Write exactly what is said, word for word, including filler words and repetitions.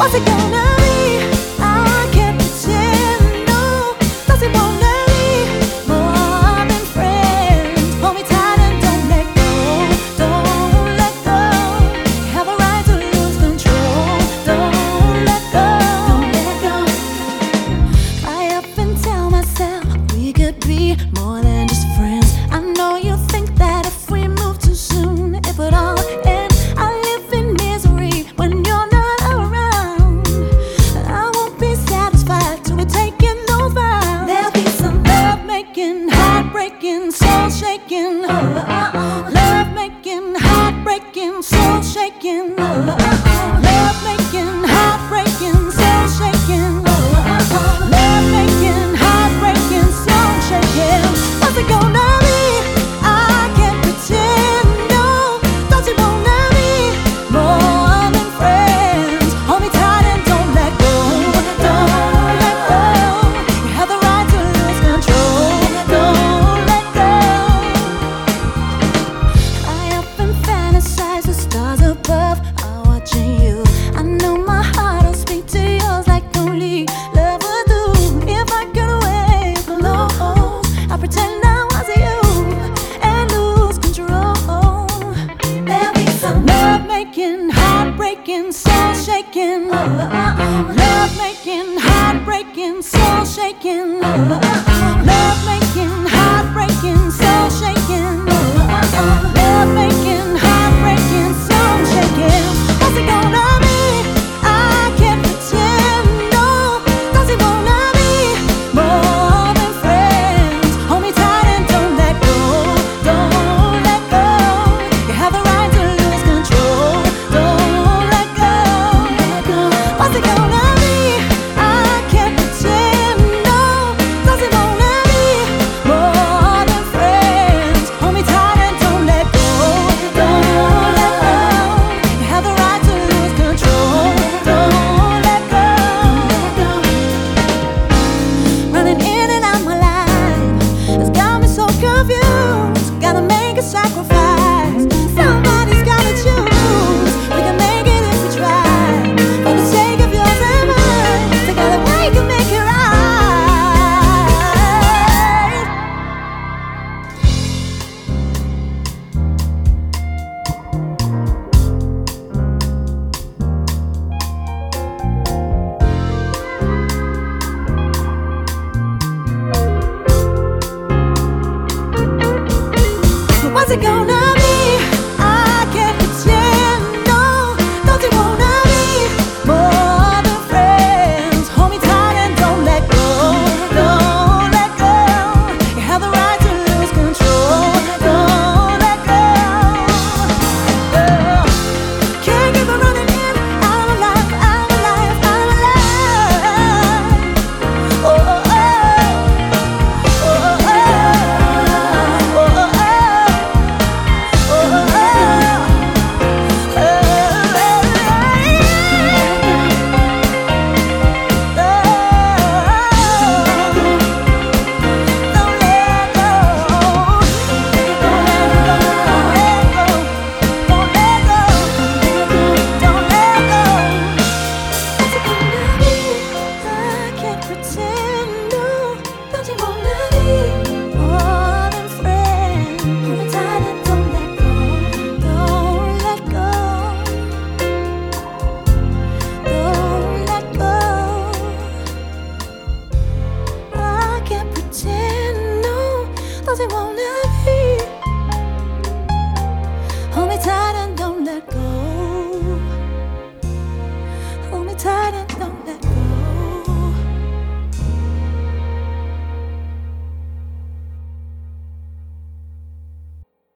What's it gonna be? I can't pretend, no. Does it wanna be more than friends? Hold me tight and don't let go, don't let go. You have a right to lose control. Don't let go, don't let go. I often tell myself we could be more than just friends. I know you think that if we move too soon, it would all end. I live in misery when you're not around. I won't be satisfied till we're taking those vows. There'll be some love making, heartbreaking, soul shaking. Love making, heartbreaking, soul shaking. Love making, heartbreaking, soul shaking. Love making, heartbreaking, soul shaking. What's it gonna be? I can't pretend, no. Does it wanna be more than friends? Hold me tight and don't let go, don't let go. You have the right to lose control. Don't let go. I often fantasize the stars above are watching you. I know my heart will speak to yours like only love would do. If I could wave hello, I pretend I was you and lose control. There'll be some love making, heartbreaking, soul shaking. Love making, heartbreaking, soul shaking. Love making, heartbreaking, soul shaking.